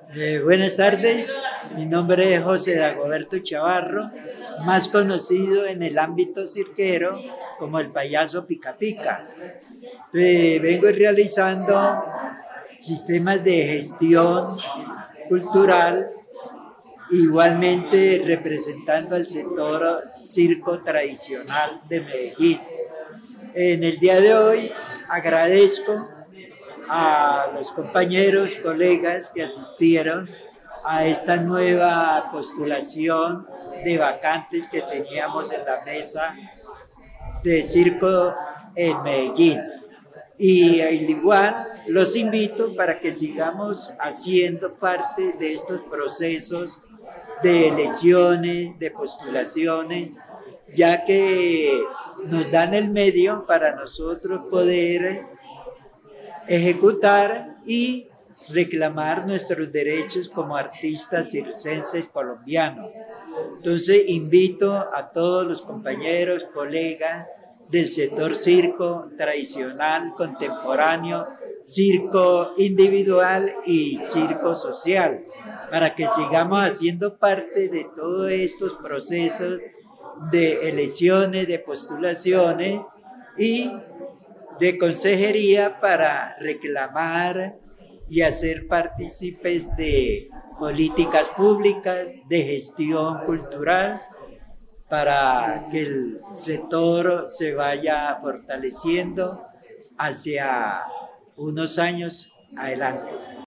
Buenas tardes, mi nombre es José Dagoberto Chavarro, más conocido en el ámbito cirquero como el payaso Pica Pica. Vengo realizando sistemas de gestión cultural, igualmente representando al sector circo tradicional de Medellín. En el día de hoy agradezco a los compañeros, colegas que asistieron a esta nueva postulación de vacantes que teníamos en la mesa de circo en Medellín. Y al igual los invito para que sigamos haciendo parte de estos procesos de elecciones, de postulaciones, ya que nos dan el medio para nosotros poder ejecutar y reclamar nuestros derechos como artistas circenses colombianos. Entonces invito a todos los compañeros, colegas del sector circo tradicional, contemporáneo, circo individual y circo social, para que sigamos haciendo parte de todos estos procesos de elecciones, de postulaciones y de consejería para reclamar y hacer partícipes de políticas públicas, de gestión cultural, para que el sector se vaya fortaleciendo hacia unos años adelante.